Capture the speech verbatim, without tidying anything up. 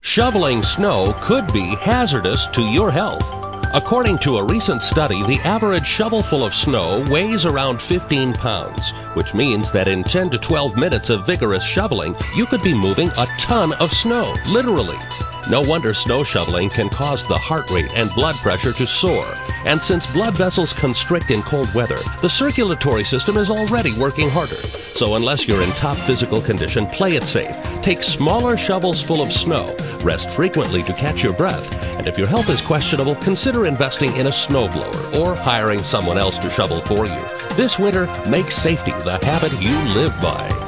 Shoveling snow could be hazardous to your health. According to a recent study, the average shovelful of snow weighs around fifteen pounds, which means that in ten to twelve minutes of vigorous shoveling, you could be moving a ton of snow, literally. No wonder snow shoveling can cause the heart rate and blood pressure to soar. And since blood vessels constrict in cold weather, the circulatory system is already working harder. So unless you're in top physical condition, play it safe. Take smaller shovels full of snow, rest frequently to catch your breath, and if your health is questionable, consider investing in a snowblower or hiring someone else to shovel for you. This winter, make safety the habit you live by.